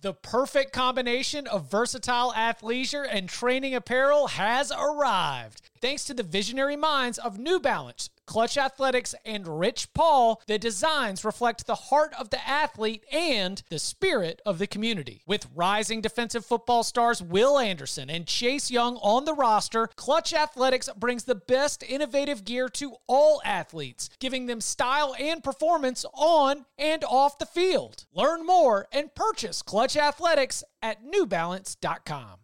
The perfect combination of versatile athleisure and training apparel has arrived. Thanks to the visionary minds of New Balance, Clutch Athletics, and Rich Paul, the designs reflect the heart of the athlete and the spirit of the community. With rising defensive football stars Will Anderson and Chase Young on the roster, Clutch Athletics brings the best innovative gear to all athletes, giving them style and performance on and off the field. Learn more and purchase Clutch Athletics at newbalance.com.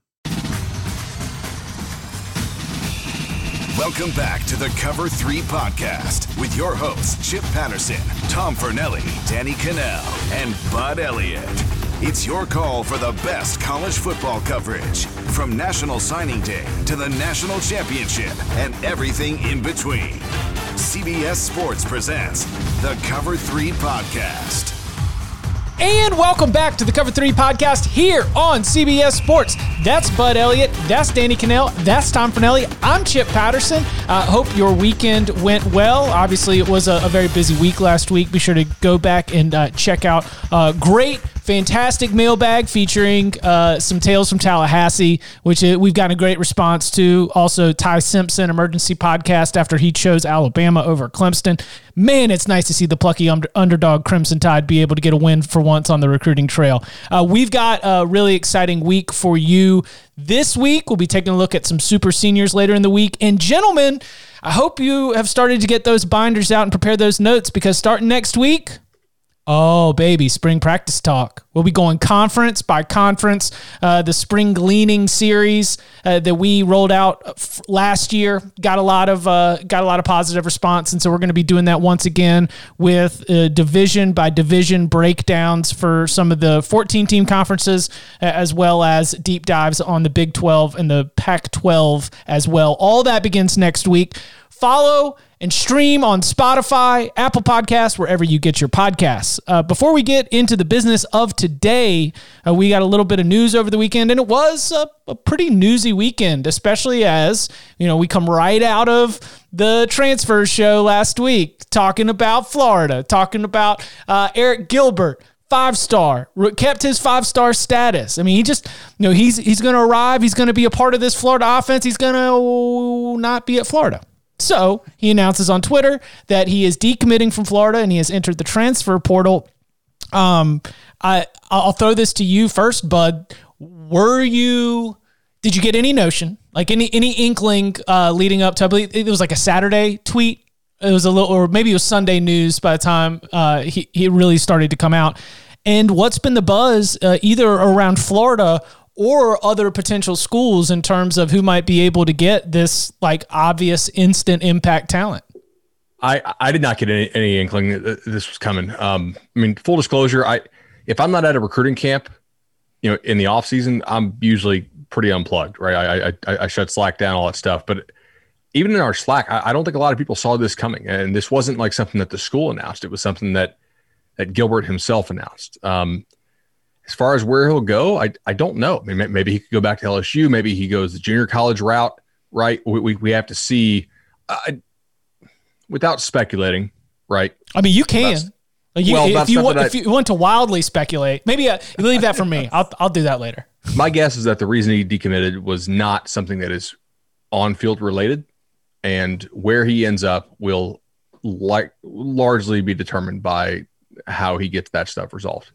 Welcome back to the Cover 3 podcast with your hosts, Chip Patterson, Tom Fornelli, Danny Cannell, and Bud Elliott. It's your call for the best college football coverage, from National Signing Day to the National Championship and everything in between. CBS Sports presents the Cover 3 podcast. And welcome back to the Cover 3 podcast here on CBS Sports. That's Bud Elliott. That's Danny Cannell. That's Tom Fornelli. I'm Chip Patterson. Hope your weekend went well. Obviously, it was a very busy week last week. Be sure to go back and check out great, fantastic mailbag featuring some tales from Tallahassee, which we've gotten a great response to. Also, Ty Simpson emergency podcast after he chose Alabama over Clemson. Man, it's nice to see the plucky underdog Crimson Tide be able to get a win for once on the recruiting trail. We've got a really exciting week for you this week. We'll be taking a look at some super seniors later in the week. And gentlemen, I hope you have started to get those binders out and prepare those notes, because starting next week, oh, baby, spring practice talk. We'll be going conference by conference. The spring gleaning series that we rolled out last year got a lot of positive response, and so we're going to be doing that once again with division by division breakdowns for some of the 14-team conferences, as well as deep dives on the Big 12 and the Pac-12 as well. All that begins next week. Follow and stream on Spotify, Apple Podcasts, wherever you get your podcasts. Before we get into the business of today, we got a little bit of news over the weekend, and it was a pretty newsy weekend, especially as, we come right out of the transfer show last week, talking about Florida, talking about Eric Gilbert. 5-star, kept his 5-star status. I mean, he just, he's going to arrive. He's going to be a part of this Florida offense. He's going to not be at Florida. So he announces on Twitter that he is decommitting from Florida and he has entered the transfer portal. I'll throw this to you first, Bud. Did you get any notion, like any inkling leading up to, I believe it was like a Saturday tweet? It was or maybe it was Sunday news by the time he really started to come out. And what's been the buzz either around Florida or other potential schools in terms of who might be able to get this like obvious instant impact talent? I did not get any inkling that this was coming. Full disclosure, if I'm not at a recruiting camp, in the off season, I'm usually pretty unplugged, right? I shut Slack down, all that stuff. But even in our Slack, I don't think a lot of people saw this coming. And this wasn't like something that the school announced. It was something that Gilbert himself announced. As far as where he'll go, I don't know. I mean, maybe he could go back to LSU. Maybe he goes the junior college route, right? We have to see without speculating, right? I mean, you can. If you want to wildly speculate, maybe leave that for me. I'll do that later. My guess is that the reason he decommitted was not something that is on-field related, and where he ends up will largely be determined by how he gets that stuff resolved.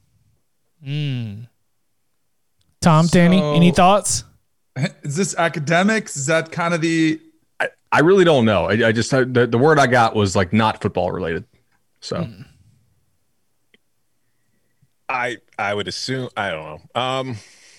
Tom, Danny, any thoughts? Is this academics? Is that kind of the... I really don't know. I just, the word I got was like not football related. So I would assume, I don't know.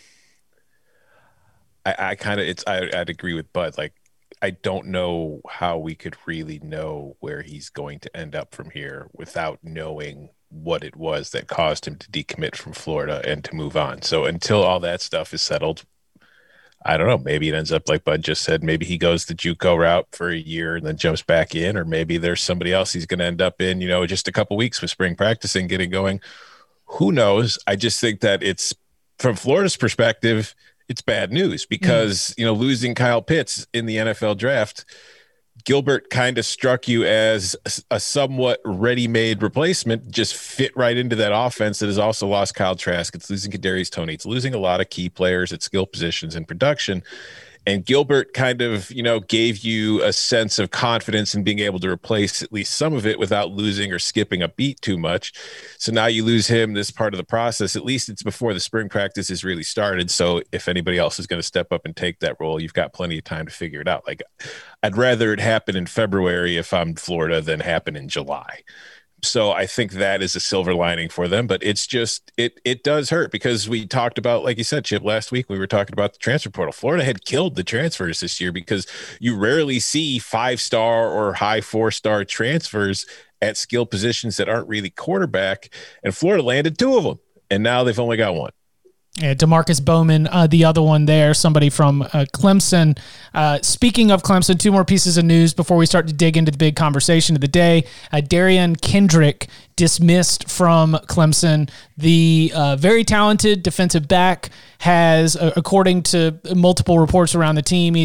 I'd agree with Bud. Like, I don't know how we could really know where he's going to end up from here without knowing what it was that caused him to decommit from Florida and to move on. So until all that stuff is settled, I don't know. Maybe it ends up like Bud just said. Maybe he goes the JUCO route for a year and then jumps back in, or maybe there's somebody else he's going to end up in, just a couple weeks with spring practice and getting going. Who knows? I just think that it's, from Florida's perspective, it's bad news because, losing Kyle Pitts in the NFL draft Gilbert kind of struck you as a somewhat ready-made replacement, just fit right into that offense that has also lost Kyle Trask. It's losing Kadarius Toney. It's losing a lot of key players at skill positions in production. And Gilbert kind of, gave you a sense of confidence in being able to replace at least some of it without losing or skipping a beat too much. So now you lose him this part of the process. At least it's before the spring practice has really started. So if anybody else is going to step up and take that role, you've got plenty of time to figure it out. Like, I'd rather it happen in February if I'm Florida than happen in July. So I think that is a silver lining for them, but it's just, it does hurt because we talked about, like you said, Chip, last week, we were talking about the transfer portal. Florida had killed the transfers this year because you rarely see 5-star or high 4-star transfers at skill positions that aren't really quarterback. And Florida landed 2 of them, and now they've only got 1. Yeah, Demarcus Bowman, the other one there, somebody from Clemson. Speaking of Clemson, 2 more pieces of news before we start to dig into the big conversation of the day. Darian Kendrick dismissed from Clemson. The very talented defensive back has, according to multiple reports around the team,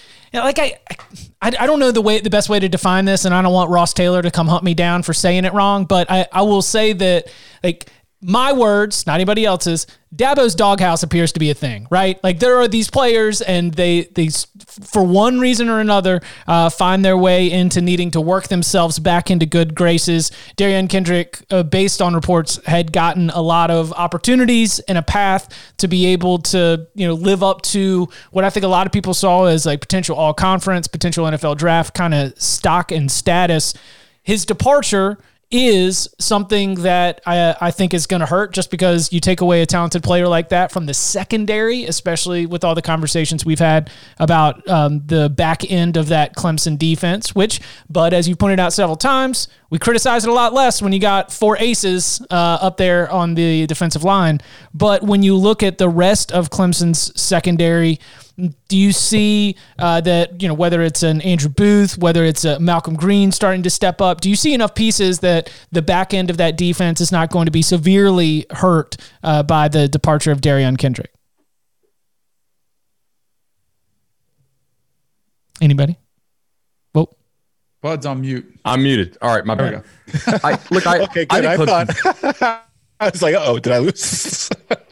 I don't know the best way to define this, and I don't want Ross Taylor to come hunt me down for saying it wrong, but I will say that, my words, not anybody else's, Dabo's doghouse appears to be a thing, right? Like, there are these players and they for one reason or another, find their way into needing to work themselves back into good graces. Darian Kendrick, based on reports, had gotten a lot of opportunities and a path to be able to, live up to what I think a lot of people saw as like potential all-conference, potential NFL draft kind of stock and status. His departure is something that I think is going to hurt, just because you take away a talented player like that from the secondary, especially with all the conversations we've had about the back end of that Clemson defense, which, Bud, as you pointed out several times, we criticize it a lot less when you got 4 aces up there on the defensive line. But when you look at the rest of Clemson's secondary, do you see that, whether it's an Andrew Booth, whether it's a Malcolm Green starting to step up, do you see enough pieces that the back end of that defense is not going to be severely hurt by the departure of Darian Kendrick? Anybody? Well, Bud's on mute. I'm muted. All right, my bad. Okay, good. I thought I was like, did I lose?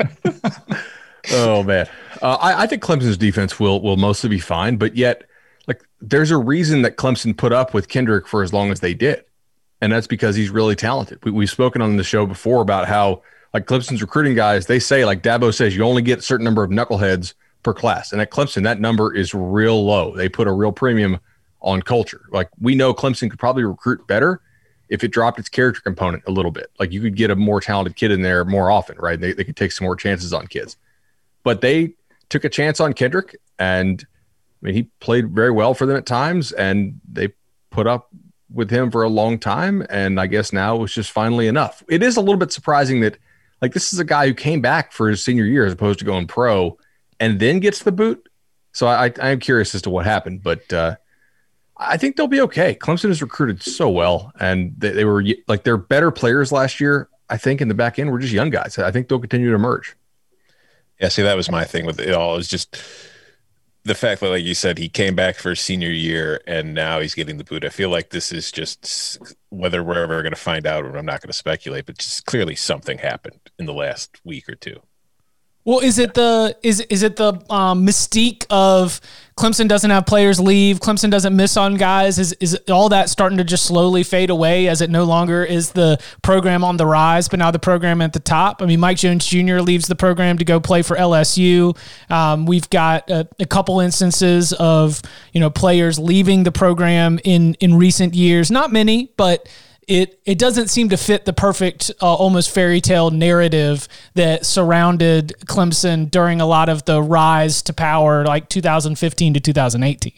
Oh man, I think Clemson's defense will mostly be fine, but yet, there's a reason that Clemson put up with Kendrick for as long as they did, and that's because he's really talented. We've spoken on the show before about how Clemson's recruiting guys, they say, Dabo says, you only get a certain number of knuckleheads per class, and at Clemson that number is real low. They put a real premium on culture. We know Clemson could probably recruit better if it dropped its character component a little bit. You could get a more talented kid in there more often, right? They could take some more chances on kids. But they took a chance on Kendrick, and he played very well for them at times, and they put up with him for a long time. And I guess now it was just finally enough. It is a little bit surprising that this is a guy who came back for his senior year as opposed to going pro and then gets the boot. So I am curious as to what happened, but I think they'll be okay. Clemson has recruited so well, and they were they're better players last year. I think in the back end, we're just young guys. I think they'll continue to emerge. Yeah, see, that was my thing with it all. It's just the fact that, like you said, he came back for his senior year and now he's getting the boot. I feel like this is just, whether we're ever going to find out, or I'm not going to speculate, but just clearly something happened in the last week or two. Well, is it the mystique of Clemson doesn't have players leave, Clemson doesn't miss on guys? Is all that starting to just slowly fade away as it no longer is the program on the rise, but now the program at the top? I mean, Mike Jones Jr. leaves the program to go play for LSU. We've got a couple instances of players leaving the program in recent years. Not many, but it doesn't seem to fit the perfect, almost fairy tale narrative that surrounded Clemson during a lot of the rise to power, 2015 to 2018.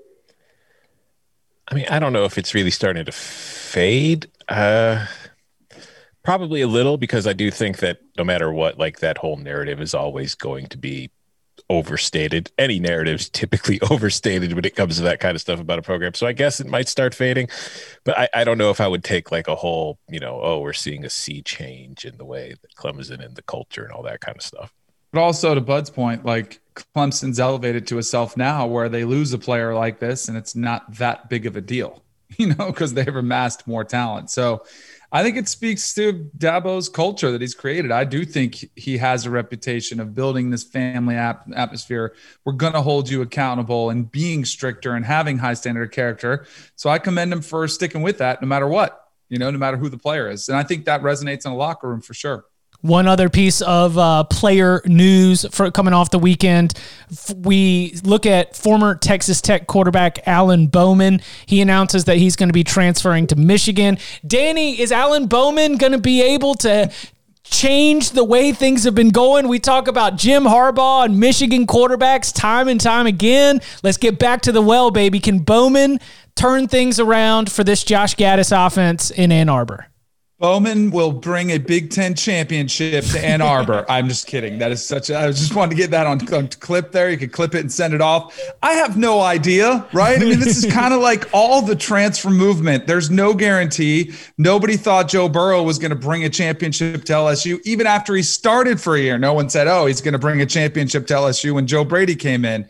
I mean, I don't know if it's really starting to fade. Probably a little, because I do think that no matter what, that whole narrative is always going to be overstated. Any narrative's typically overstated when it comes to that kind of stuff about a program. So I guess it might start fading, but I don't know if I would take a whole, we're seeing a sea change in the way that Clemson and the culture and all that kind of stuff. But also, to Bud's point, Clemson's elevated to itself now where they lose a player like this and it's not that big of a deal, because they've amassed more talent. So I think it speaks to Dabo's culture that he's created. I do think he has a reputation of building this family atmosphere. We're going to hold you accountable and being stricter and having high standard of character. So I commend him for sticking with that no matter what, no matter who the player is. And I think that resonates in the locker room for sure. One other piece of player news for coming off the weekend, we look at former Texas Tech quarterback Alan Bowman. He announces that he's going to be transferring to Michigan. Danny, is Alan Bowman going to be able to change the way things have been going? We talk about Jim Harbaugh and Michigan quarterbacks time and time again. Let's get back to the well, baby. Can Bowman turn things around for this Josh Gaddis offense in Ann Arbor? Bowman will bring a Big Ten championship to Ann Arbor. I'm just kidding. That is I just wanted to get that on clip there. You could clip it and send it off. I have no idea, right? I mean, this is kind of like all the transfer movement. There's no guarantee. Nobody thought Joe Burrow was going to bring a championship to LSU. Even after he started for a year, no one said, he's going to bring a championship to LSU when Joe Brady came in.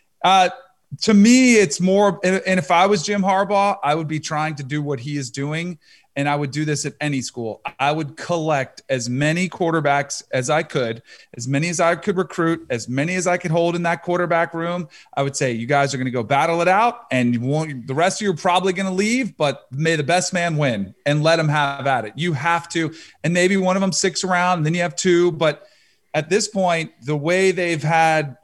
To me, it's more, and if I was Jim Harbaugh, I would be trying to do what he is doing. And I would do this at any school. I would collect as many quarterbacks as I could, as many as I could recruit, as many as I could hold in that quarterback room. I would say, you guys are going to go battle it out, and the rest of you are probably going to leave, but may the best man win, and let them have at it. You have to, and maybe one of them sticks around, and then you have two. But at this point, the way they've had,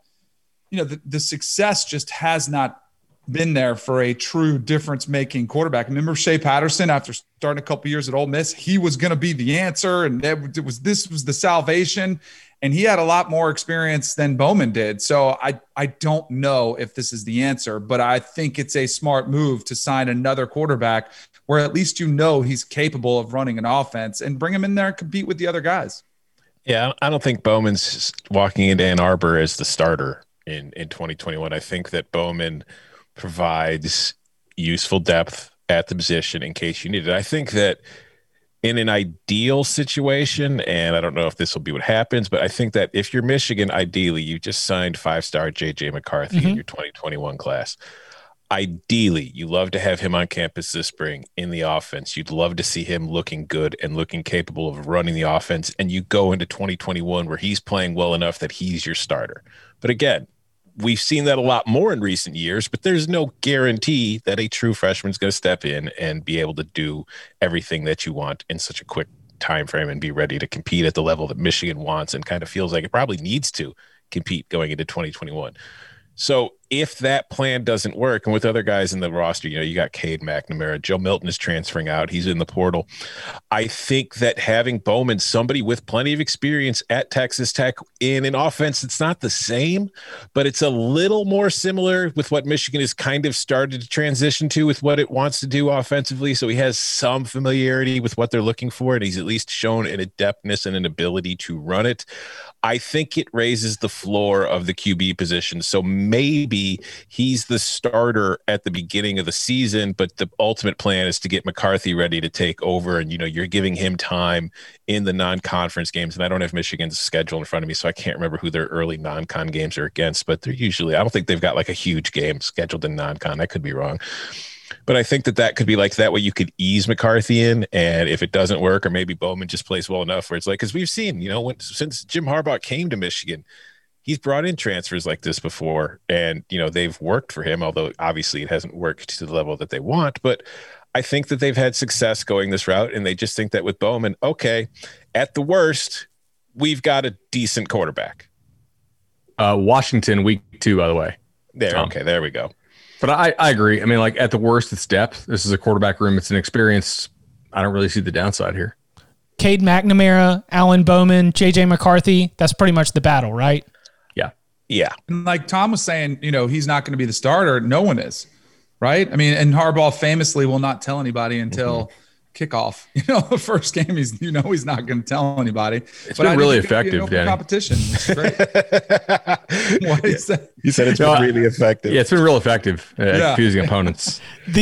the success just has not been there for a true difference-making quarterback. Remember Shea Patterson, after starting a couple years at Ole Miss, he was going to be the answer, and this was the salvation, and he had a lot more experience than Bowman did. So I don't know if this is the answer, but I think it's a smart move to sign another quarterback where at least he's capable of running an offense, and bring him in there and compete with the other guys. Yeah, I don't think Bowman's walking into Ann Arbor as the starter in 2021. I think that Bowman provides useful depth at the position in case you need it. I think that in an ideal situation, and I don't know if this will be what happens, but I think that if you're Michigan, ideally, you just signed 5-star J.J. McCarthy in your 2021 class. Ideally, you love to have him on campus this spring in the offense. You'd love to see him looking good and looking capable of running the offense, and you go into 2021 where he's playing well enough that he's your starter. But again, we've seen that a lot more in recent years, but there's no guarantee that a true freshman is going to step in and be able to do everything that you want in such a quick time frame and be ready to compete at the level that Michigan wants and kind of feels like it probably needs to compete going into 2021. So if that plan doesn't work, and with other guys in the roster, you got Cade McNamara, Joe Milton is transferring out. He's in the portal. I think that having Bowman, somebody with plenty of experience at Texas Tech in an offense, it's not the same, but it's a little more similar with what Michigan has kind of started to transition to with what it wants to do offensively. So he has some familiarity with what they're looking for, and he's at least shown an adeptness and an ability to run it. I think it raises the floor of the QB position. So maybe he's the starter at the beginning of the season, but the ultimate plan is to get McCarthy ready to take over. And, you're giving him time in the non-conference games. And I don't have Michigan's schedule in front of me, so I can't remember who their early non-con games are against, but they're usually, I don't think they've got like a huge game scheduled in non-con. I could be wrong. But I think that could be like that way you could ease McCarthy in. And if it doesn't work, or maybe Bowman just plays well enough where it's like, because we've seen, since Jim Harbaugh came to Michigan, he's brought in transfers like this before, and, they've worked for him, although obviously it hasn't worked to the level that they want. But I think that they've had success going this route, and they just think that with Bowman, okay, at the worst, we've got a decent quarterback. Washington week 2, by the way. Okay, there we go. But I agree. I mean, like at the worst, it's depth. This is a quarterback room. It's an experience. I don't really see the downside here. Cade McNamara, Alan Bowman, J.J. McCarthy. That's pretty much the battle, right? Yeah. Yeah. And like Tom was saying, he's not going to be the starter. No one is, right? I mean, and Harbaugh famously will not tell anybody until kickoff. The first game, he's not going to tell anybody. It's been really effective, Danny. Competition. It's great. What is that? You said it's been really effective. Yeah, it's been real effective at confusing opponents.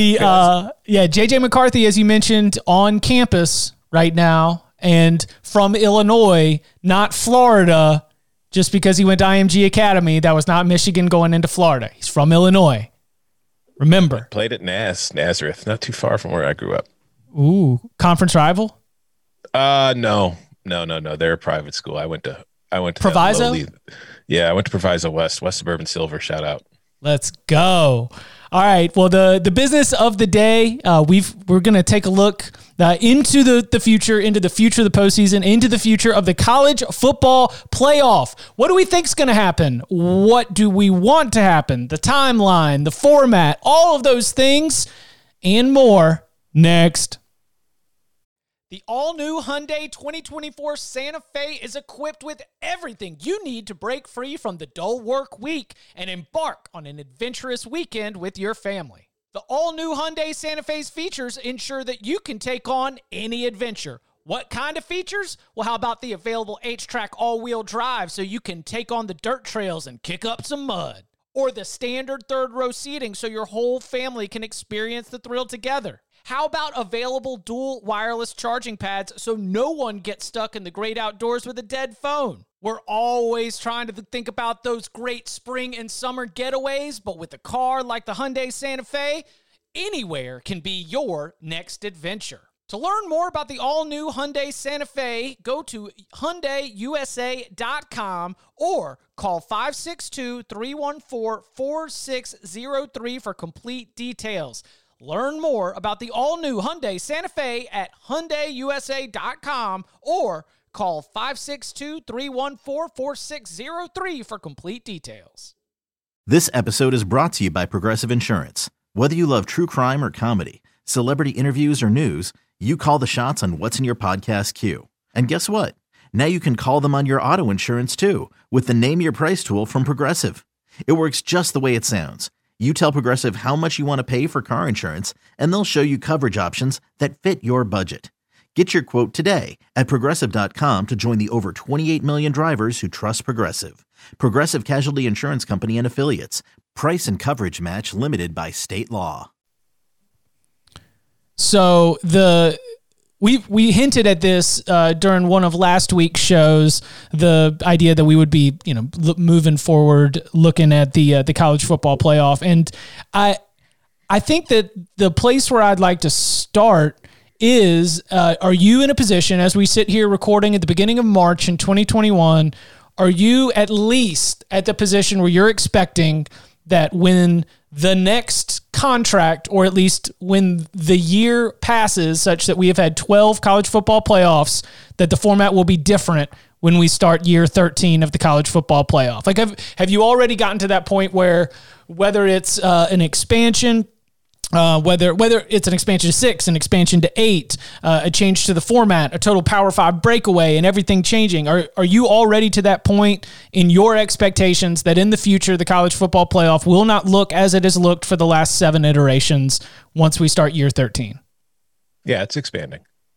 J.J. McCarthy, as you mentioned, on campus right now and from Illinois, not Florida. Just because he went to IMG Academy, that was not Michigan going into Florida. He's from Illinois. Remember. Played at Nazareth, not too far from where I grew up. Ooh, conference rival? No. They're a private school. I went to Proviso? I went to Proviso West Suburban Silver. Shout out. Let's go. All right. Well, the business of the day, we're going to take a look into the future of the postseason, into the future of the college football playoff. What do we think is going to happen? What do we want to happen? The timeline, the format, all of those things and more next. The all-new Hyundai 2024 Santa Fe is equipped with everything you need to break free from the dull work week and embark on an adventurous weekend with your family. The all-new Hyundai Santa Fe's features ensure that you can take on any adventure. What kind of features? Well, how about the available H-Track all-wheel drive so you can take on the dirt trails and kick up some mud? Or the standard third-row seating so your whole family can experience the thrill together? How about available dual wireless charging pads so no one gets stuck in the great outdoors with a dead phone? We're always trying to think about those great spring and summer getaways, but with a car like the Hyundai Santa Fe, anywhere can be your next adventure. To learn more about the all-new Hyundai Santa Fe, go to HyundaiUSA.com or call 562-314-4603 for complete details. Learn more about the all-new Hyundai Santa Fe at HyundaiUSA.com or call 562-314-4603 for complete details. This episode is brought to you by Progressive Insurance. Whether you love true crime or comedy, celebrity interviews or news, you call the shots on what's in your podcast queue. And guess what? Now you can call them on your auto insurance too with the Name Your Price tool from Progressive. It works just the way it sounds. You tell Progressive how much you want to pay for car insurance, and they'll show you coverage options that fit your budget. Get your quote today at Progressive.com to join the over 28 million drivers who trust Progressive. Progressive Casualty Insurance Company and Affiliates. Price and coverage match limited by state law. So we hinted at this during one of last week's shows, the idea that we would be, moving forward, looking at the college football playoff. And I think that the place where I'd like to start is, are you in a position, as we sit here recording at the beginning of March in 2021, are you at least at the position where you're expecting that when the next contract, or at least when the year passes such that we have had 12 college football playoffs, that the format will be different when we start year 13 of the college football playoff? Like, have you already gotten to that point where, whether it's an expansion, whether it's an expansion to 6, an expansion to 8, a change to the format, a total Power 5 breakaway, and everything changing, are you already to that point in your expectations that in the future the college football playoff will not look as it has looked for the last 7 iterations once we start year 13? Yeah, it's expanding.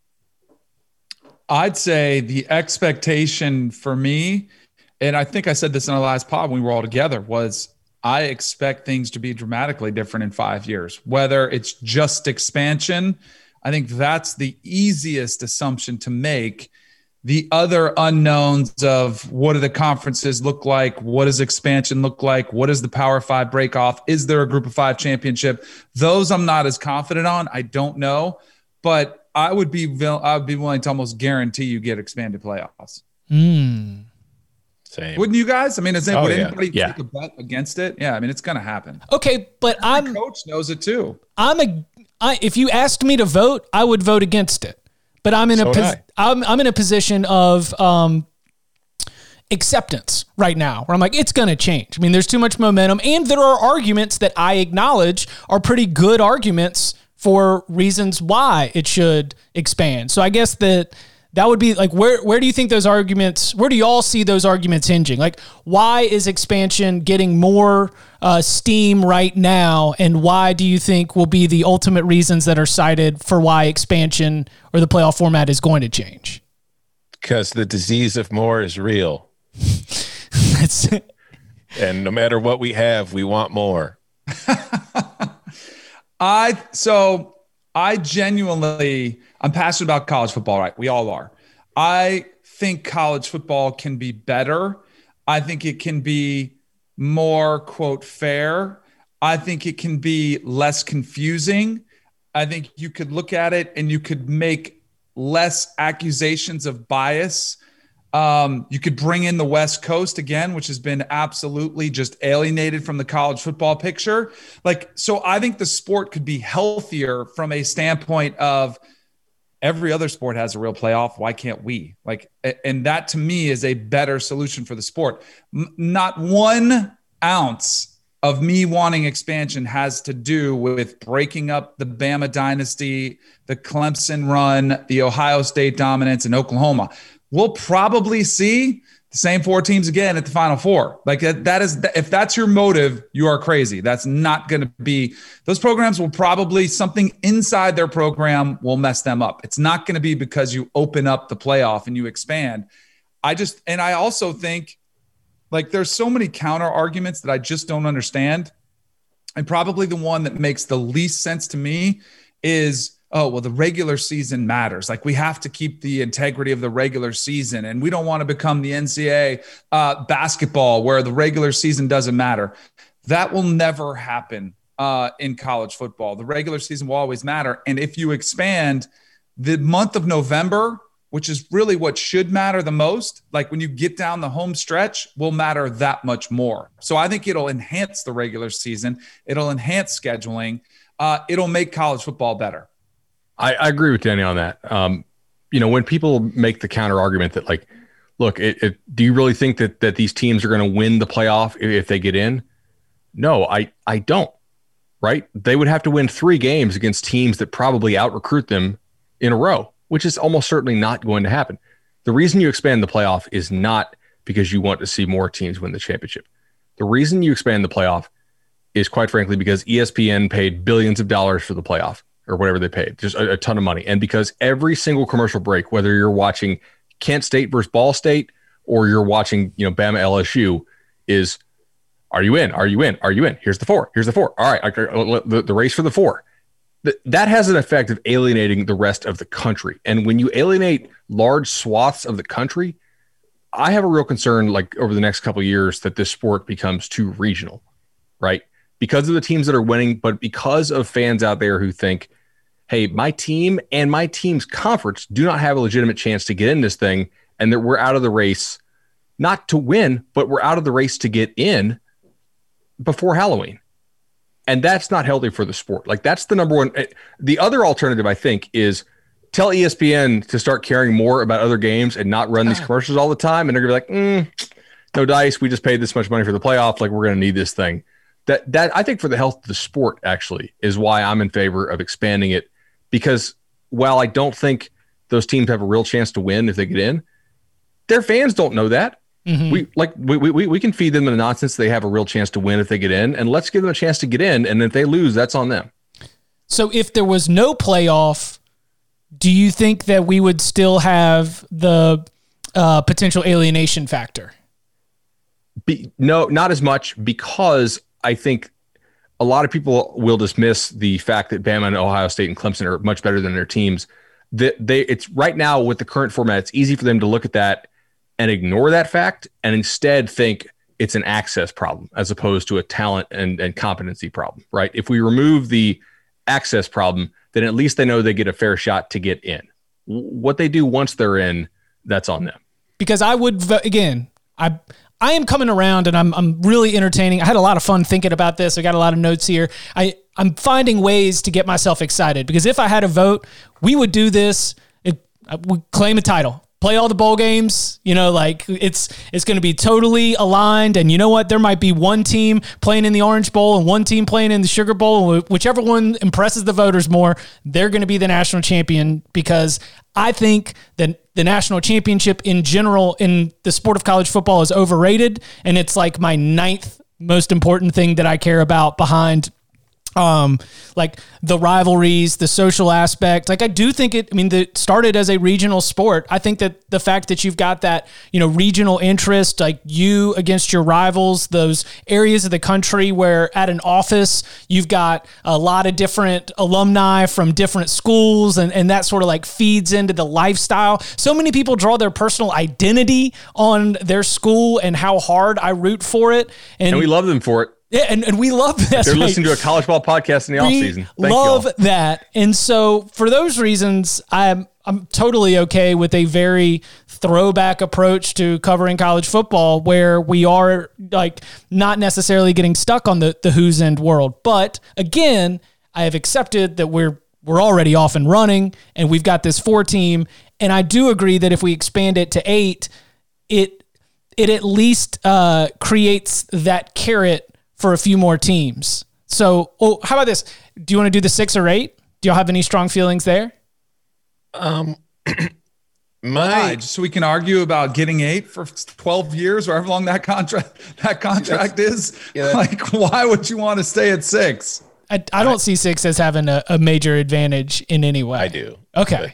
I'd say the expectation for me, and I think I said this in our last pod when we were all together, was I expect things to be dramatically different in 5 years. Whether it's just expansion, I think that's the easiest assumption to make. The other unknowns of what do the conferences look like? What does expansion look like? What does the Power 5 break off? Is there a Group of 5 championship? Those I'm not as confident on. I don't know. But I would be willing to almost guarantee you get expanded playoffs. Same. Wouldn't you guys? I mean, would anybody Yeah. take a bet against it? Yeah, I mean, it's going to happen. Okay, but The coach knows it too. If you asked me to vote, I would vote against it. But I'm in I'm in a position of acceptance right now, where I'm like, it's going to change. I mean, there's too much momentum, and there are arguments that I acknowledge are pretty good arguments for reasons why it should expand. So I guess that would be like, where do you think those arguments, where do you all see those arguments hinging? Like, why is expansion getting more steam right now? And why do you think will be the ultimate reasons that are cited for why expansion or the playoff format is going to change? Because the disease of more is real. And no matter what we have, we want more. I'm passionate about college football, right? We all are. I think college football can be better. I think it can be more, quote, fair. I think it can be less confusing. I think you could look at it and you could make less accusations of bias. You could bring in the West Coast again, which has been absolutely just alienated from the college football picture. So I think the sport could be healthier from a standpoint of every other sport has a real playoff. Why can't we? And that to me is a better solution for the sport. Not 1 ounce of me wanting expansion has to do with breaking up the Bama dynasty, the Clemson run, the Ohio State dominance, and Oklahoma. We'll probably see the same 4 teams again at the Final Four. That is, if that's your motive, you are crazy. That's not going to be. Those programs will probably, something inside their program will mess them up. It's not going to be because you open up the playoff and you expand. I also think there's so many counter arguments that I just don't understand. And probably the one that makes the least sense to me is, oh, well, the regular season matters. We have to keep the integrity of the regular season. And we don't want to become the NCAA basketball where the regular season doesn't matter. That will never happen in college football. The regular season will always matter. And if you expand, the month of November, which is really what should matter the most, when you get down the home stretch, will matter that much more. So I think it'll enhance the regular season. It'll enhance scheduling. It'll make college football better. I agree with Danny on that. When people make the counter argument that look, do you really think that these teams are going to win the playoff if they get in? No, I don't. Right? They would have to win 3 games against teams that probably out-recruit them in a row, which is almost certainly not going to happen. The reason you expand the playoff is not because you want to see more teams win the championship. The reason you expand the playoff is, quite frankly, because ESPN paid billions of dollars for the playoff, or whatever they paid, just a ton of money. And because every single commercial break, whether you're watching Kent State versus Ball State or you're watching, Bama LSU, is, are you in? Are you in? Are you in? Here's the 4. Here's the 4. All right, the race for the 4. That has an effect of alienating the rest of the country. And when you alienate large swaths of the country, I have a real concern, over the next couple of years, that this sport becomes too regional, right? Because of the teams that are winning, but because of fans out there who think, hey, my team and my team's conference do not have a legitimate chance to get in this thing, and that we're out of the race, not to win, but we're out of the race to get in before Halloween. And that's not healthy for the sport. That's the number one. The other alternative, I think, is tell ESPN to start caring more about other games and not run these commercials all the time. And they're going to be like, no dice. We just paid this much money for the playoff. We're going to need this thing. That I think for the health of the sport, actually, is why I'm in favor of expanding it. Because while I don't think those teams have a real chance to win if they get in, their fans don't know that. Mm-hmm. We can feed them the nonsense they have a real chance to win if they get in, and let's give them a chance to get in. And if they lose, that's on them. So if there was no playoff, do you think that we would still have the potential alienation factor? No, not as much, because I think a lot of people will dismiss the fact that Bama and Ohio State and Clemson are much better than their teams. It's right now with the current format, it's easy for them to look at that and ignore that fact and instead think it's an access problem as opposed to a talent and competency problem, right? If we remove the access problem, then at least they know they get a fair shot to get in. What they do once they're in, that's on them. Because I would, again, I am coming around and I'm really entertaining. I had a lot of fun thinking about this. I got a lot of notes here. I'm finding ways to get myself excited, because if I had a vote, we would do this. We claim a title, play all the bowl games, it's going to be totally aligned. And you know what? There might be one team playing in the Orange Bowl and one team playing in the Sugar Bowl. And whichever one impresses the voters more, they're going to be the national champion, because I think that the national championship in general in the sport of college football is overrated. And it's my 9th most important thing that I care about behind like the rivalries, the social aspect. Like I do think it started as a regional sport. I think that the fact that you've got that, regional interest, like you against your rivals, those areas of the country where at an office, you've got a lot of different alumni from different schools and that sort of like feeds into the lifestyle. So many people draw their personal identity on their school and how hard I root for it. And we love them for it. Yeah, and we love that. They're listening to a college ball podcast in the offseason. Love that. And so for those reasons, I'm totally okay with a very throwback approach to covering college football where we are like not necessarily getting stuck on the who's end world. But again, I have accepted that we're already off and running and we've got this 4 team. And I do agree that if we expand it to 8, it at least creates that carrot for a few more teams. So, how about this? Do you want to do the 6 or 8? Do y'all have any strong feelings there? Just so we can argue about getting 8 for 12 years or however long that contract is. Yeah. Like, why would you want to stay at 6? I don't see 6 as having a major advantage in any way. I do. Okay.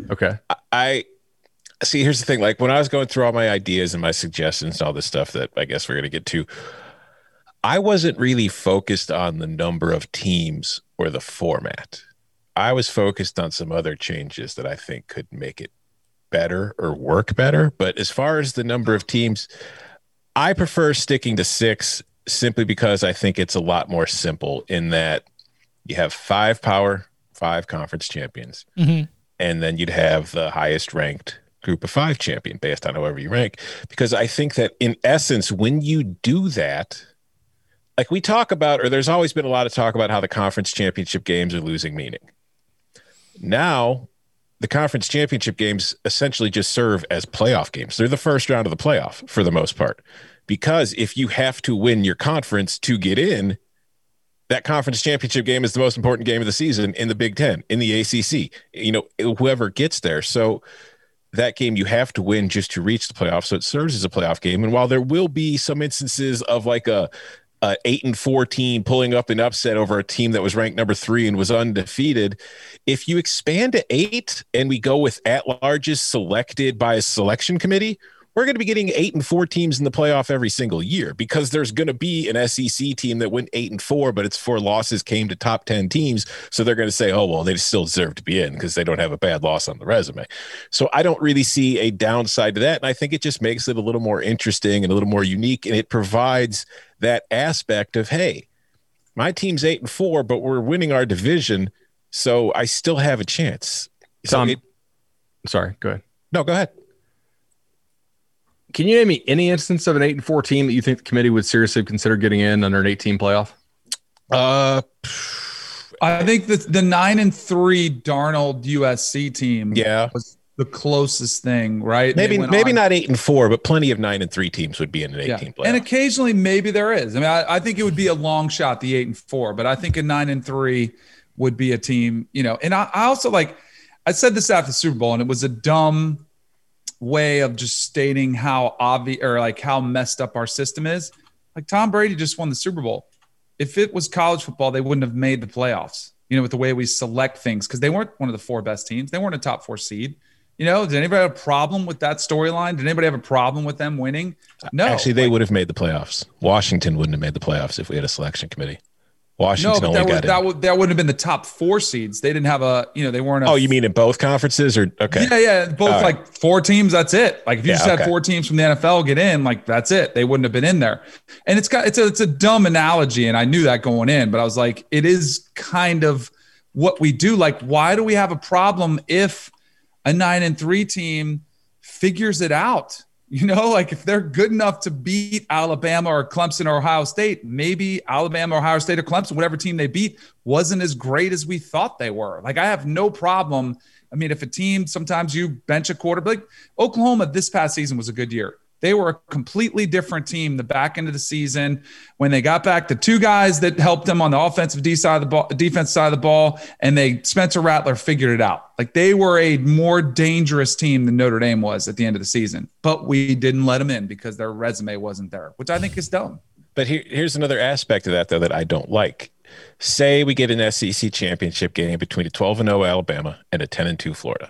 I see. Here's the thing. Like when I was going through all my ideas and my suggestions and all this stuff that I guess we're going to get to, I wasn't really focused on the number of teams or the format. I was focused on some other changes that I think could make it better or work better. But as far as the number of teams, I prefer sticking to 6 simply because I think it's a lot more simple in that you have 5 power, 5 conference champions, and then you'd have the highest ranked group of 5 champion based on however you rank. Because I think that in essence, when you do that, like we talk about, or there's always been a lot of talk about how the conference championship games are losing meaning. Now, the conference championship games essentially just serve as playoff games. They're the first round of the playoff for the most part, because if you have to win your conference to get in, that conference championship game is the most important game of the season in the Big Ten, in the ACC, whoever gets there. So that game you have to win just to reach the playoffs. So it serves as a playoff game. And while there will be some instances of like a 8-4 team pulling up an upset over a team that was ranked number 3 and was undefeated, if you expand to 8 and we go with at-larges selected by a selection committee, we're going to be getting 8-4 teams in the playoff every single year, because there's going to be an SEC team that went 8-4, but its 4 losses came to top 10 teams. So they're going to say, oh, well, they still deserve to be in because they don't have a bad loss on the resume. So I don't really see a downside to that. And I think it just makes it a little more interesting and a little more unique. And it provides that aspect of, hey, my team's 8-4, but we're winning our division, so I still have a chance. Sorry, go ahead. No, go ahead. Can you name me any instance of an 8-4 team that you think the committee would seriously consider getting in under an 8-team playoff? I think the 9-3 Darnold USC team was the closest thing, right? Maybe not 8-4, but plenty of 9-3 teams would be in an 8-team playoff. And occasionally maybe there is. I mean, I think it would be a long shot, the 8-4, but I think a 9-3 would be a team, and I also I said this after the Super Bowl, and it was a dumb way of just stating how obvious or like how messed up our system is. Like Tom Brady just won the Super Bowl. If it was college football, they wouldn't have made the playoffs, with the way we select things, because they weren't one of the 4 best teams. They weren't a top 4 seed. Did anybody have a problem with that storyline? Did anybody have a problem with them winning? No. Actually, they would have made the playoffs. Washington wouldn't have made the playoffs if we had a selection committee. Washington that wouldn't have been the top 4 seeds. They didn't have they weren't. You mean in both conferences or okay? Yeah, both 4 teams. That's it. Like if you just had 4 teams from the NFL get in, like that's it. They wouldn't have been in there. And it's a dumb analogy, and I knew that going in, but I was like, it is kind of what we do. Like, why do we have a problem if a 9-3 team figures it out? If they're good enough to beat Alabama or Clemson or Ohio State, maybe Alabama, Ohio State, or Clemson, whatever team they beat, wasn't as great as we thought they were. Like, I have no problem. I mean, if a team, sometimes you bench a quarterback. Like Oklahoma this past season was a good year. They were a completely different team the back end of the season when they got back to 2 guys that helped them on the offensive defense side of the ball, and Spencer Rattler figured it out. Like they were a more dangerous team than Notre Dame was at the end of the season, but we didn't let them in because their resume wasn't there, which I think is dumb. But here's another aspect of that, though, that I don't like. say we get an SEC championship game between a 12-0 Alabama and a 10-2 Florida.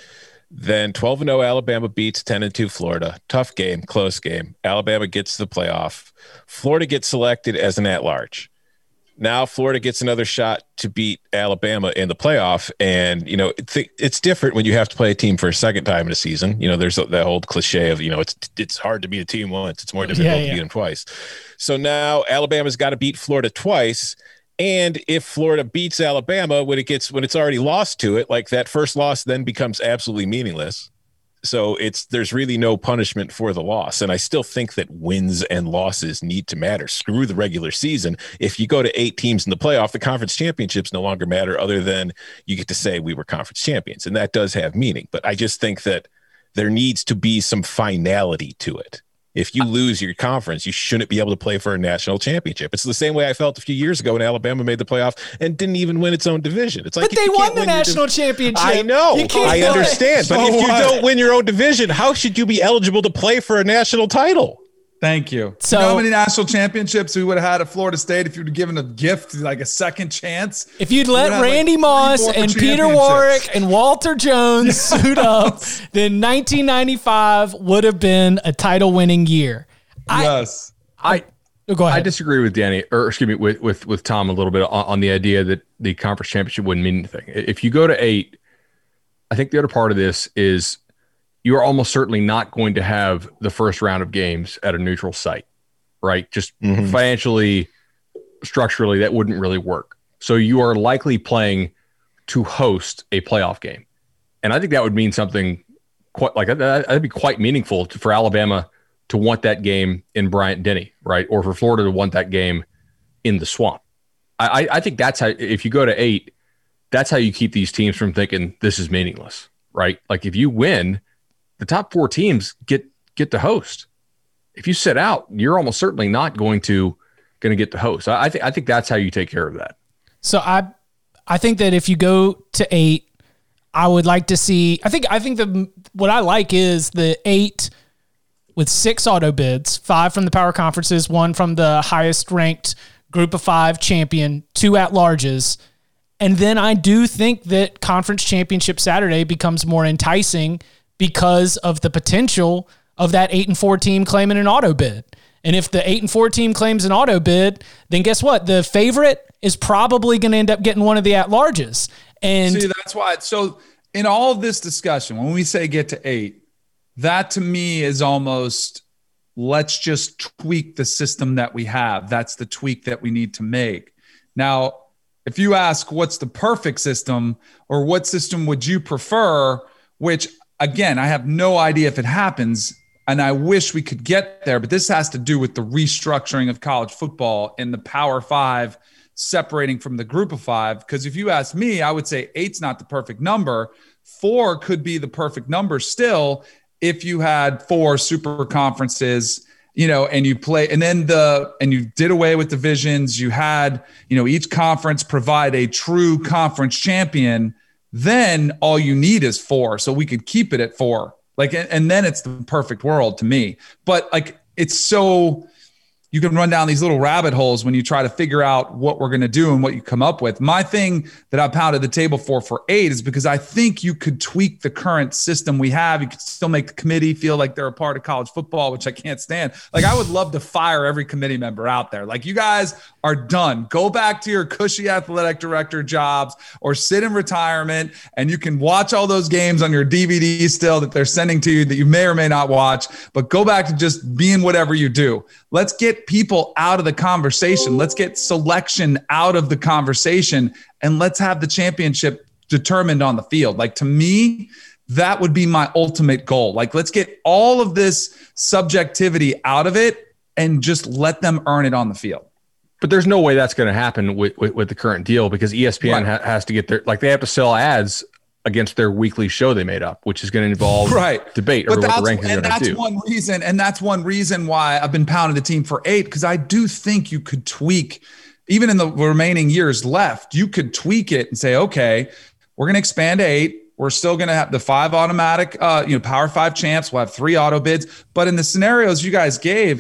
Then 12-0 Alabama beats 10-2 Florida. Tough game, close game. Alabama gets to the playoff. Florida gets selected as an at-large. Now Florida gets another shot to beat Alabama in the playoff. And, you know, it's different when you have to play a team for a second time in a season. You know, there's that old cliche of, you know, it's hard to beat a team once. It's more difficult to beat them twice. So now Alabama's got to beat Florida twice. And if Florida beats Alabama when it's already lost to it, like that first loss then becomes absolutely meaningless. So there's really no punishment for the loss. And I still think that wins and losses need to matter. Screw the regular season. If you go to 8 teams in the playoff, the conference championships no longer matter, other than you get to say we were conference champions. And that does have meaning. But I just think that there needs to be some finality to it. If you lose your conference, you shouldn't be able to play for a national championship. It's the same way I felt a few years ago when Alabama made the playoff and didn't even win its own division. It's like, but they won the national championship. I know. I understand. But if you don't win your own division, how should you be eligible to play for a national title? Thank you. So, you know how many national championships we would have had at Florida State if you'd given a gift, like a second chance? If you'd let Randy Moss and Peter Warwick and Walter Jones suit up, then 1995 would have been a title-winning year. Go ahead. I disagree with Danny, or excuse me, with Tom a little bit on the idea that the conference championship wouldn't mean anything. If you go to 8, I think the other part of this is you are almost certainly not going to have the first round of games at a neutral site, right? Just financially, structurally, that wouldn't really work. So you are likely playing to host a playoff game. And I think that would mean something quite like that'd be quite meaningful for Alabama to want that game in Bryant-Denny, right? Or for Florida to want that game in the Swamp. I think that's how, if you go to 8, that's how you keep these teams from thinking this is meaningless, right? Like if you win, the top 4 teams get to host. If you sit out, you're almost certainly not going to get to host. I think that's how you take care of that. So I think that if you go to 8, I would like to see. I think what I like is the 8 with 6 auto bids, 5 from the power conferences, 1 from the highest ranked group of 5 champion, 2 at-larges. And then I do think that Conference Championship Saturday becomes more enticing because of the potential of that 8-4 team claiming an auto bid. And if the 8-4 team claims an auto bid, then guess what? The favorite is probably going to end up getting one of the at-larges. And see, that's why. So in all of this discussion, when we say get to 8, that to me is almost, let's just tweak the system that we have. That's the tweak that we need to make. Now, if you ask what's the perfect system or what system would you prefer, which again, I have no idea if it happens, and I wish we could get there, but this has to do with the restructuring of college football and the Power 5 separating from the Group of 5. Because if you ask me, I would say 8's not the perfect number. 4 could be the perfect number still if you had 4 super conferences, you know, and you play, and then and you did away with divisions. You had, you know, each conference provide a true conference champion. Then all you need is 4. So we could keep it at 4. Like, and then it's the perfect world to me. But like, it's so, you can run down these little rabbit holes when you try to figure out what we're going to do and what you come up with. My thing that I pounded the table for 8 is because I think you could tweak the current system we have. You could still make the committee feel like they're a part of college football, which I can't stand. Like, I would love to fire every committee member out there. Like, you guys are done. Go back to your cushy athletic director jobs or sit in retirement, and you can watch all those games on your DVD still that they're sending to you that you may or may not watch, but go back to just being whatever you do. Let's get people out of the conversation. Let's get selection out of the conversation, and let's have the championship determined on the field. Like, to me, that would be my ultimate goal. Like, let's get all of this subjectivity out of it and just let them earn it on the field. But there's no way that's going to happen with the current deal, because ESPN has to get they have to sell ads against their weekly show they made up, which is going to involve debate over what the rankings are going to do. One reason, and that's one reason why I've been pounding the team for 8, because I do think you could tweak, even in the remaining years left, you could tweak it and say, okay, we're going to expand to 8. We're still going to have the 5 automatic, Power 5 champs. We'll have 3 auto bids. But in the scenarios you guys gave,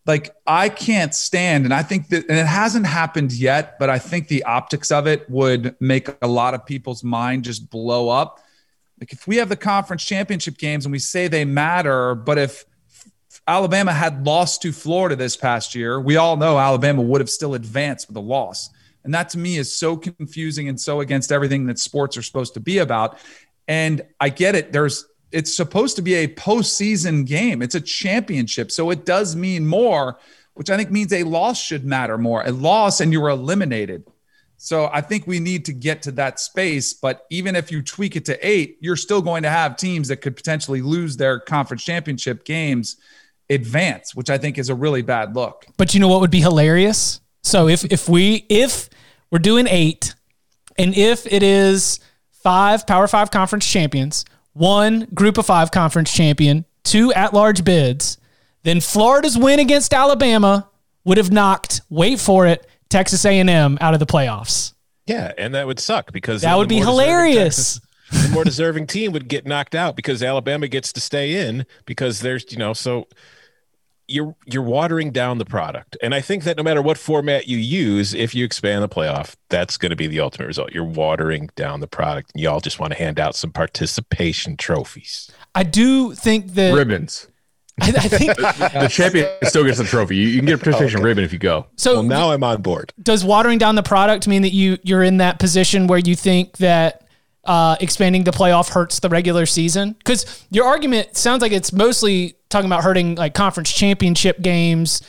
like I can't stand, and I think that, and it hasn't happened yet, but I think the optics of it would make a lot of people's mind just blow up. Like if we have the conference championship games and we say they matter, but if Alabama had lost to Florida this past year, we all know Alabama would have still advanced with a loss. And that to me is so confusing and so against everything that sports are supposed to be about. And I get it. It's supposed to be a postseason game. It's a championship. So it does mean more, which I think means a loss should matter more. A loss and you were eliminated. So I think we need to get to that space. But even if you tweak it to 8, you're still going to have teams that could potentially lose their conference championship games advance, which I think is a really bad look. But you know what would be hilarious? So if we're doing 8, and if it is 5 Power 5 conference champions, 1 Group of 5 conference champion, 2 at-large bids, then Florida's win against Alabama would have knocked, wait for it, Texas A&M out of the playoffs. Yeah, and that would suck because that would be hilarious. The more deserving team would get knocked out because Alabama gets to stay in because there's, so you're watering down the product. And I think that no matter what format you use, if you expand the playoff, that's going to be the ultimate result. You're watering down the product. And y'all just want to hand out some participation trophies. I do think that ribbons. I think the champion still gets the trophy. You can get a participation ribbon if you go. So now I'm on board. Does watering down the product mean that you're in that position where you think that expanding the playoff hurts the regular season? Because your argument sounds like it's mostly talking about hurting like conference championship games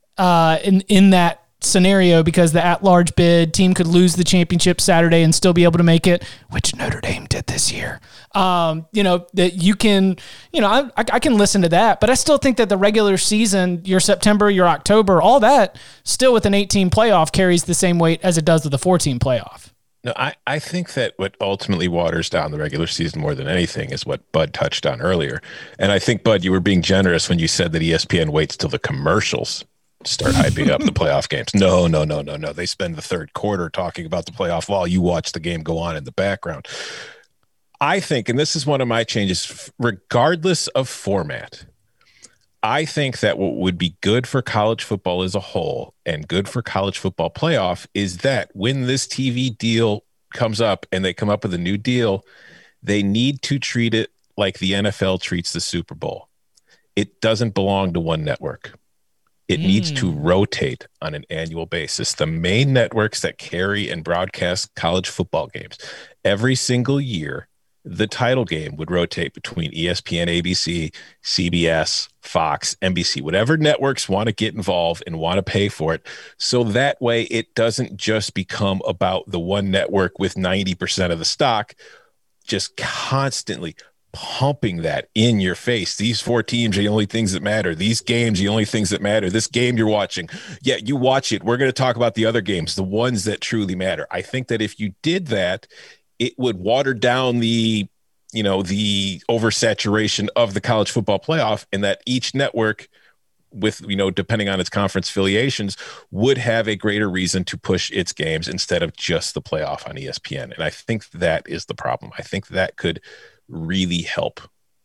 in that scenario, because the at-large bid team could lose the championship Saturday and still be able to make it, which Notre Dame did this year. That you can, I can listen to that, but I still think that the regular season, your September, your October, all that still with an 18 playoff carries the same weight as it does with a 14 playoff. No, I think that what ultimately waters down the regular season more than anything is what Bud touched on earlier. And I think, Bud, you were being generous when you said that ESPN waits till the commercials to start hyping up the playoff games. No. They spend the third quarter talking about the playoff while you watch the game go on in the background. I think, and this is one of my changes, regardless of format, I think that what would be good for college football as a whole and good for college football playoff is that when this TV deal comes up and they come up with a new deal, they need to treat it like the NFL treats the Super Bowl. It doesn't belong to one network. It needs to rotate on an annual basis. The main networks that carry and broadcast college football games, every single year, the title game would rotate between ESPN, ABC, CBS, Fox, NBC, whatever networks want to get involved and want to pay for it. So that way it doesn't just become about the one network with 90% of the stock, just constantly pumping that in your face. These 4 teams are the only things that matter. These games are the only things that matter. This game you're watching, yeah, you watch it. We're going to talk about the other games, the ones that truly matter. I think that if you did that, it would water down the oversaturation of the college football playoff, and that each network with, depending on its conference affiliations, would have a greater reason to push its games instead of just the playoff on ESPN. And I think that is the problem. I think that could really help.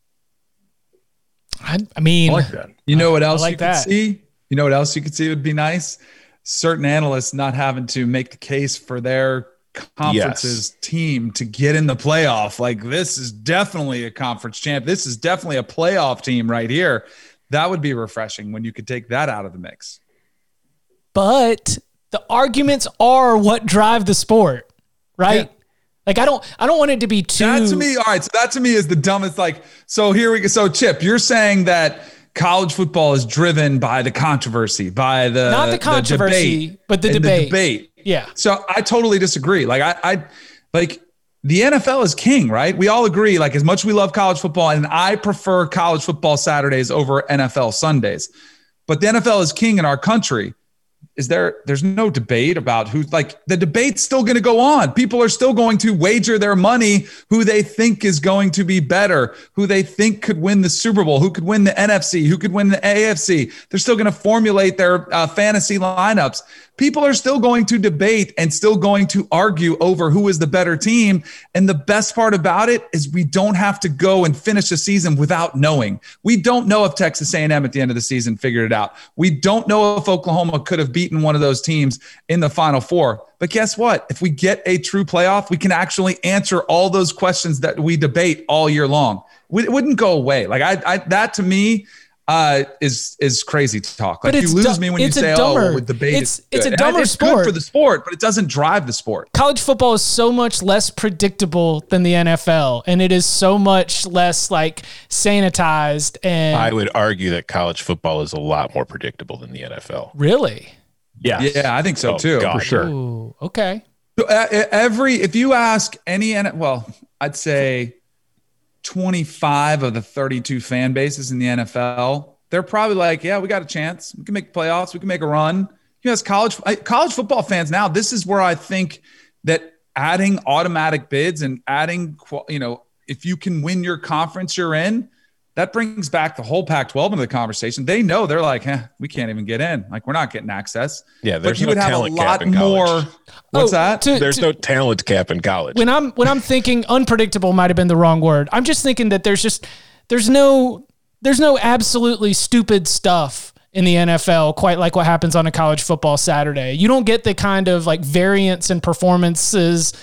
I mean, I like that. You know what else like you could that. see? You know what else you could see would be nice? Certain analysts not having to make the case for their conference's team to get in the playoff. Like, this is definitely a conference champ. This is definitely a playoff team right here. That would be refreshing when you could take that out of the mix. But the arguments are what drive the sport, right? Yeah. Like, I don't want it to be too. That to me, all right. So that to me is the dumbest. Like, so here we go. So Chip, you're saying that college football is driven by the controversy, by the not the controversy, debate, but the debate. Yeah. So I totally disagree. Like I like the NFL is king, right? We all agree. Like, as much as we love college football, and I prefer college football Saturdays over NFL Sundays, but the NFL is king in our country. there's no debate about who, like, the debate's still going to go on. People are still going to wager their money who they think is going to be better, who they think could win the Super Bowl, who could win the NFC, who could win the AFC. They're still going to formulate their fantasy lineups. People are still going to debate and still going to argue over who is the better team. And the best part about it is we don't have to go and finish the season without knowing. We don't know if Texas A&M at the end of the season figured it out. We don't know if Oklahoma could have beaten one of those teams in the Final Four. But guess what? If we get a true playoff, we can actually answer all those questions that we debate all year long. It wouldn't go away. Like that to me is crazy talk. Like, you lose me when you say, with debate. It's a dumber sport. It's good for the sport, but it doesn't drive the sport. College football is so much less predictable than the NFL, and it is so much less like sanitized. And I would argue that college football is a lot more predictable than the NFL. Really? Yes. Yeah, I think so too. God. For sure. Ooh, okay. So, if you ask any, I'd say 25 of the 32 fan bases in the NFL, they're probably like, yeah, we got a chance. We can make playoffs. We can make a run. As college football fans now, this is where I think that adding automatic bids and adding, if you can win your conference you're in, that brings back the whole Pac-12 into the conversation. They know, they're like, we can't even get in. Like, we're not getting access. Yeah, there's you no would have a talent lot cap in college. more. What's that? There's no talent cap in college. When I'm thinking unpredictable might have been the wrong word. I'm just thinking that there's no absolutely stupid stuff in the NFL quite like what happens on a college football Saturday. You don't get the kind of like variance in performances,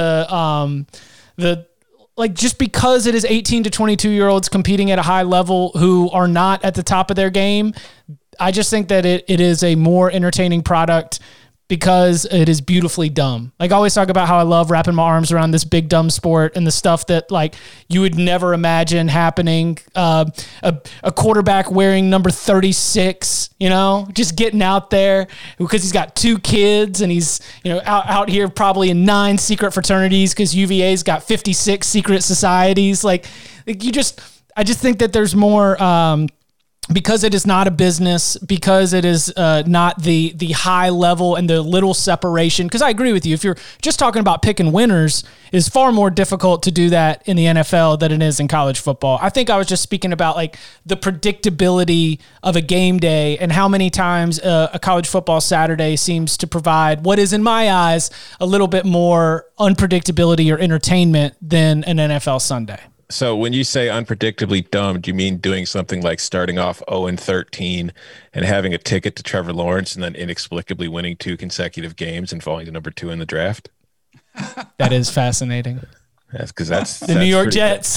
like, just because it is 18 to 22-year-olds competing at a high level who are not at the top of their game, I just think that it is a more entertaining product because it is beautifully dumb. Like, I always talk about how I love wrapping my arms around this big dumb sport and the stuff that, like, you would never imagine happening. A quarterback wearing number 36, just getting out there because he's got 2 kids and he's, out here probably in 9 secret fraternities because UVA's got 56 secret societies. I just think that there's more, because it is not a business, because it is not the high level and the little separation. Because I agree with you. If you're just talking about picking winners, it's far more difficult to do that in the NFL than it is in college football. I think I was just speaking about like the predictability of a game day and how many times a college football Saturday seems to provide what is, in my eyes, a little bit more unpredictability or entertainment than an NFL Sunday. So when you say unpredictably dumb, do you mean doing something like starting off 0-13 and having a ticket to Trevor Lawrence and then inexplicably winning 2 consecutive games and falling to number 2 in the draft? That is fascinating. That's because that's the New York Jets.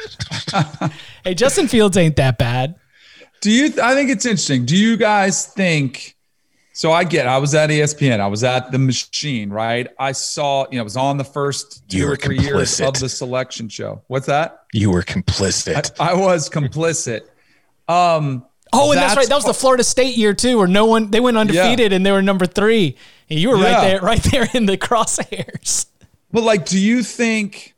Hey, Justin Fields ain't that bad. I think it's interesting. Do you guys think? So I was at ESPN. I was at the machine, right? I saw, it was on the first 2 or 3 years of the selection show. What's that? You were complicit. I was complicit. And that's right. That was the Florida State year too, where they went undefeated and they were number 3. And you were right there in the crosshairs. But do you think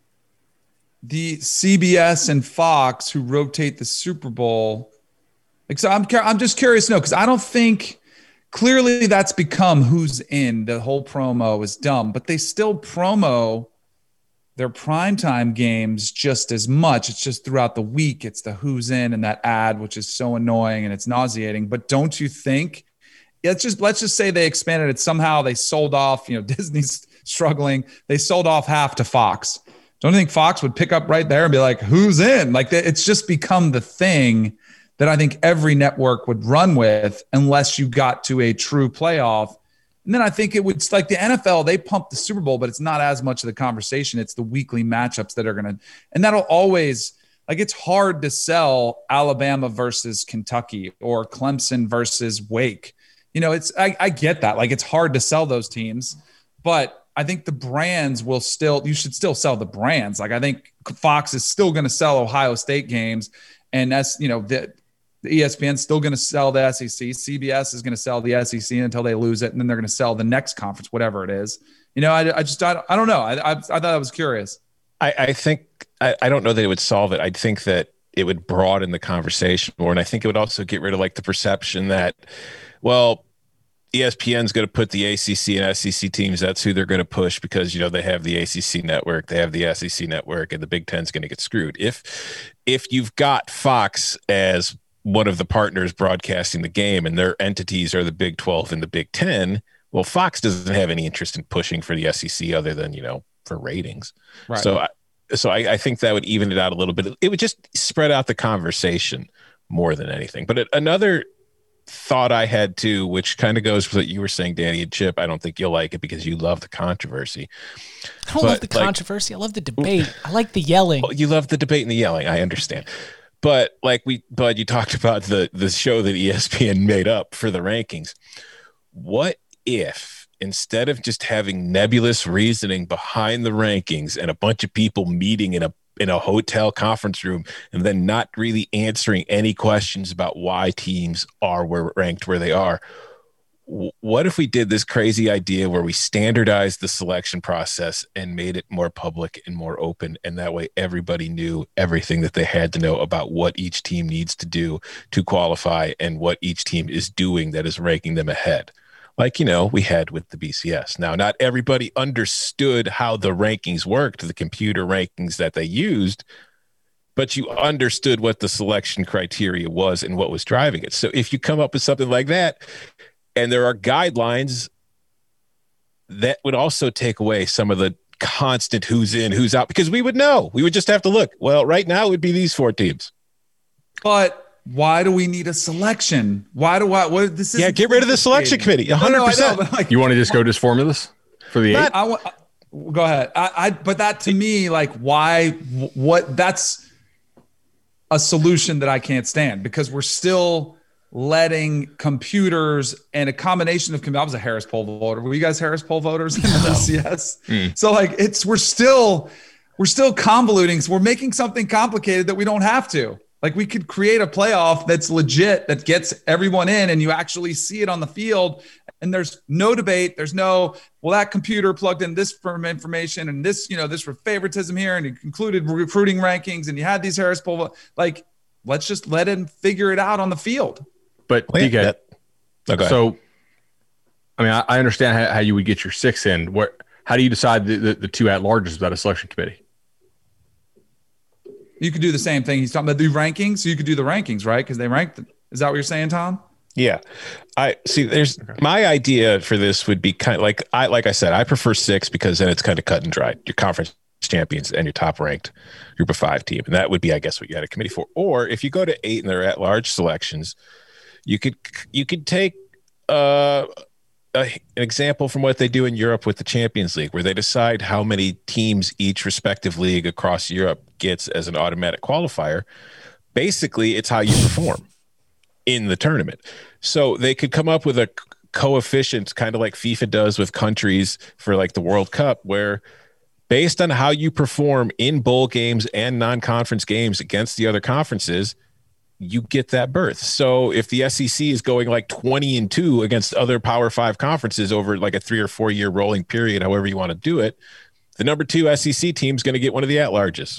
the CBS and Fox who rotate the Super Bowl? So I'm just curious to know, because I don't think. Clearly, that's become who's in. The whole promo is dumb, but they still promo their primetime games just as much. It's just throughout the week. It's the who's in and that ad, which is so annoying and it's nauseating. But don't you think? Let's just say they expanded it. Somehow they sold off. Disney's struggling. They sold off half to Fox. Don't you think Fox would pick up right there and be like, "Who's in?" Like, it's just become the thing that I think every network would run with unless you got to a true playoff. And then I think it would, like the NFL, they pump the Super Bowl, but it's not as much of the conversation. It's the weekly matchups that are going to, and that'll always, it's hard to sell Alabama versus Kentucky or Clemson versus Wake. I get that. It's hard to sell those teams, but I think the brands you should still sell the brands. I think Fox is still going to sell Ohio State games. And that's, the ESPN's still going to sell the SEC. CBS is going to sell the SEC until they lose it, and then they're going to sell the next conference, whatever it is. I don't know. I thought I was curious. I think I don't know that it would solve it. I think that it would broaden the conversation more, and I think it would also get rid of the perception that, well, ESPN's going to put the ACC and SEC teams. That's who they're going to push because, they have the ACC network, they have the SEC network, and the Big Ten's going to get screwed. If you've got Fox as one of the partners broadcasting the game and their entities are the Big 12 and the Big 10, well, Fox doesn't have any interest in pushing for the SEC other than, for ratings. Right. So I think that would even it out a little bit. It would just spread out the conversation more than anything. But another thought I had too, which kind of goes with what you were saying, Danny and Chip. I don't think you'll like it because you love the controversy. I don't love the controversy. I love the debate. I like the yelling. Well, you love the debate and the yelling. I understand. But you talked about the show that ESPN made up for the rankings. What if instead of just having nebulous reasoning behind the rankings and a bunch of people meeting in a hotel conference room and then not really answering any questions about why teams are ranked where they are, what if we did this crazy idea where we standardized the selection process and made it more public and more open, and that way everybody knew everything that they had to know about what each team needs to do to qualify and what each team is doing that is ranking them ahead? Like, we had with the BCS. Now, not everybody understood how the rankings worked, the computer rankings that they used, but you understood what the selection criteria was and what was driving it. So if you come up with something like that, and there are guidelines, that would also take away some of the constant who's in, who's out, because we would know. We would just have to look. Well, right now it would be these 4 teams. But why do we need a selection? What this is? Yeah, get rid of the selection committee. 100%. You want to just go to formulas for the 8? Go ahead. But that to me, why? What? That's a solution that I can't stand, because we're still letting computers and a combination of I was a Harris poll voter. Were you guys Harris poll voters in the BCS? So we're still convoluting. So we're making something complicated that we don't have to. We could create a playoff that's legit, that gets everyone in, and you actually see it on the field, and there's no debate. There's no, that computer plugged in this information and this, this for favoritism here, and it included recruiting rankings, and you had these Harris poll. Let's just let him figure it out on the field. But DK, so I understand how you would get your 6 in. How do you decide the 2 at-larges without a selection committee? You could do the same thing. He's talking about the rankings. So you could do the rankings, right? Because they ranked them. Is that what you're saying, Tom? Yeah. I see. My idea for this would be kind of like I said, I prefer 6 because then it's kind of cut and dried. Your conference champions and your top ranked group of 5 team. And that would be, I guess, what you had a committee for. Or if you go to 8 and they're at large selections, you could take an example from what they do in Europe with the Champions League, where they decide how many teams each respective league across Europe gets as an automatic qualifier. Basically, it's how you perform in the tournament. So they could come up with a coefficient, kind of like FIFA does with countries for the World Cup, where based on how you perform in bowl games and non-conference games against the other conferences, you get that berth. So if the SEC is going 20-2 against other Power 5 conferences over a 3 or 4 year rolling period, however you want to do it, the number 2 SEC team is going to get one of the at-larges.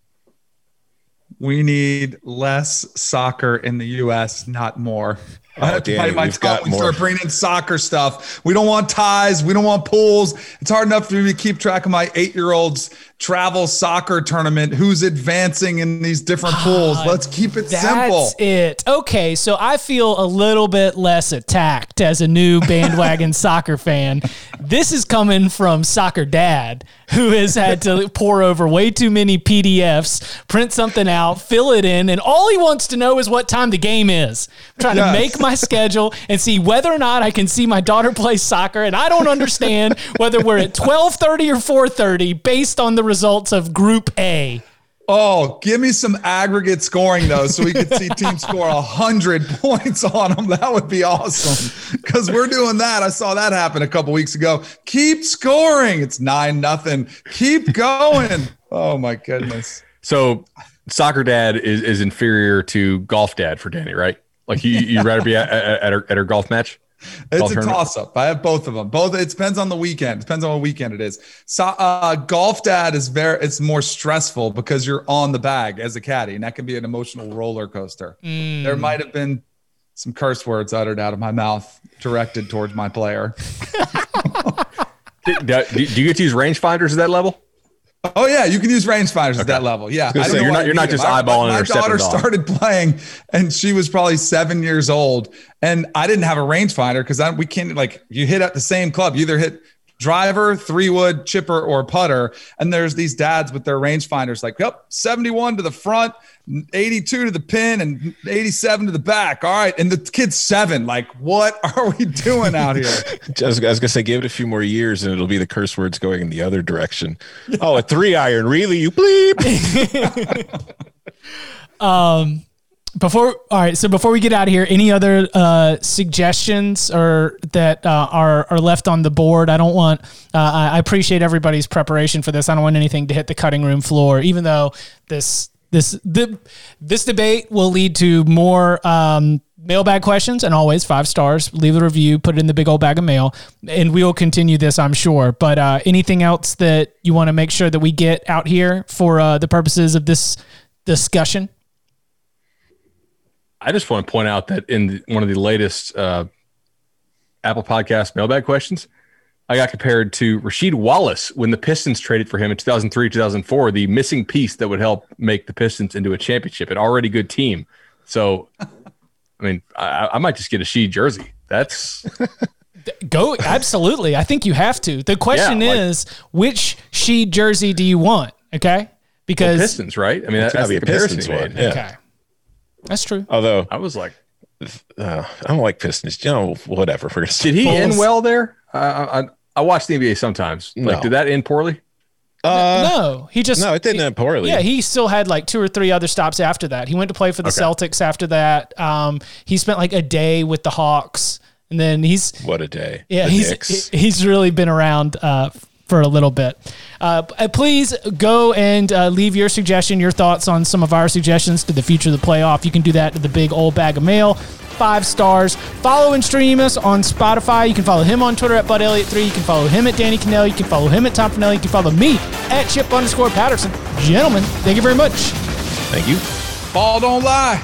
We need less soccer in the U.S., not more. Oh, Danny, we've got more. Start bringing soccer stuff. We don't want ties. We don't want pools. It's hard enough for me to keep track of my 8-year-old's travel soccer tournament. Who's advancing in these different pools? Let's keep it simple. That's it. Okay, so I feel a little bit less attacked as a new bandwagon soccer fan. This is coming from Soccer Dad, who has had to pore over way too many PDFs, print something out, fill it in, and all he wants to know is what time the game is. I'm trying to make my schedule and see whether or not I can see my daughter play soccer, and I don't understand whether we're at 12:30 or 4:30 based on the results of Group A. Oh, give me some aggregate scoring, though, so we could see teams score 100 points on them. That would be awesome, because we're doing that. I saw that happen a couple weeks ago. Keep scoring. It's 9-0. Keep going. Oh, my goodness. So Soccer Dad is inferior to Golf Dad for Danny, right? You'd rather be at her golf match? It's a toss-up. I have both of them. It depends on the weekend. It depends on what weekend it is. So, Golf Dad it's more stressful because you're on the bag as a caddy, and that can be an emotional roller coaster. There might have been some curse words uttered out of my mouth directed towards my player. Do you get to use rangefinders at that level? Oh yeah, you can use rangefinders at that level. Yeah, so you're not just eyeballing. My daughter started playing, and she was probably 7 years old, and I didn't have a rangefinder because we can't, like, you hit at the same club. You either hit driver, 3-wood, chipper, or putter, and there's these dads with their rangefinders, like, yep, 71 to the front, 82 to the pin, and 87 to the back. All right, and the kid's 7. Like, what are we doing out here? I was gonna say, give it a few more years, and it'll be the curse words going in the other direction. Oh, a 3-iron, really? You bleep. Before we get out of here, any other suggestions or that are left on the board? I don't want. I appreciate everybody's preparation for this. I don't want anything to hit the cutting room floor, even though this debate will lead to more mailbag questions, and always 5 stars. Leave a review, put it in the big old bag of mail, and we will continue this, I'm sure. But anything else that you want to make sure that we get out here for the purposes of this discussion? I just want to point out that in one of the latest Apple Podcast mailbag questions, I got compared to Rasheed Wallace when the Pistons traded for him in 2003, 2004, the missing piece that would help make the Pistons into a championship, an already good team. So, I mean, I might just get a Sheed jersey. That's go. Absolutely. I think you have to. The question is, which Sheed jersey do you want? Okay. Because Pistons, right? I mean, that's gotta the be a comparison Pistons he made. one. Yeah. Okay. That's true. Although I was like, I don't like Pistons. You know, whatever. Did he end well there? I watch the NBA sometimes. Like, did that end poorly? No, he just it didn't end poorly. Yeah, he still had like 2 or 3 other stops after that. He went to play for the Celtics after that. He spent like a day with the Hawks, and then what a day. Yeah, he's really been around for a little bit. Please go and leave your suggestion, your thoughts on some of our suggestions to the future of the playoff. You can do that to the big old bag of mail. 5 stars. Follow and stream us on Spotify. You can follow him on Twitter at BudElliott3. You can follow him at Danny Cannell. You can follow him at Tom Finelli. You can follow me at Chip_Patterson. Gentlemen, thank you very much. Thank you. Ball don't lie.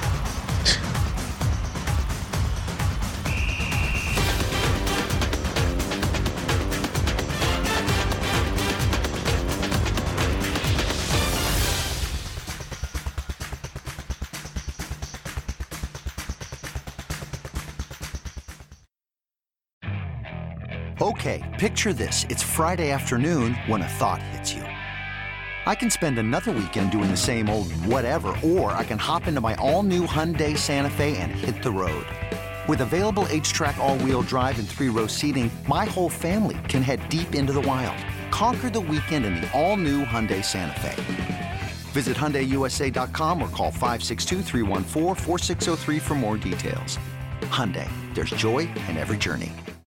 Okay, picture this. It's Friday afternoon when a thought hits you. I can spend another weekend doing the same old whatever, or I can hop into my all-new Hyundai Santa Fe and hit the road. With available H-Track all-wheel drive and 3-row seating, my whole family can head deep into the wild. Conquer the weekend in the all-new Hyundai Santa Fe. Visit HyundaiUSA.com or call 562-314-4603 for more details. Hyundai, there's joy in every journey.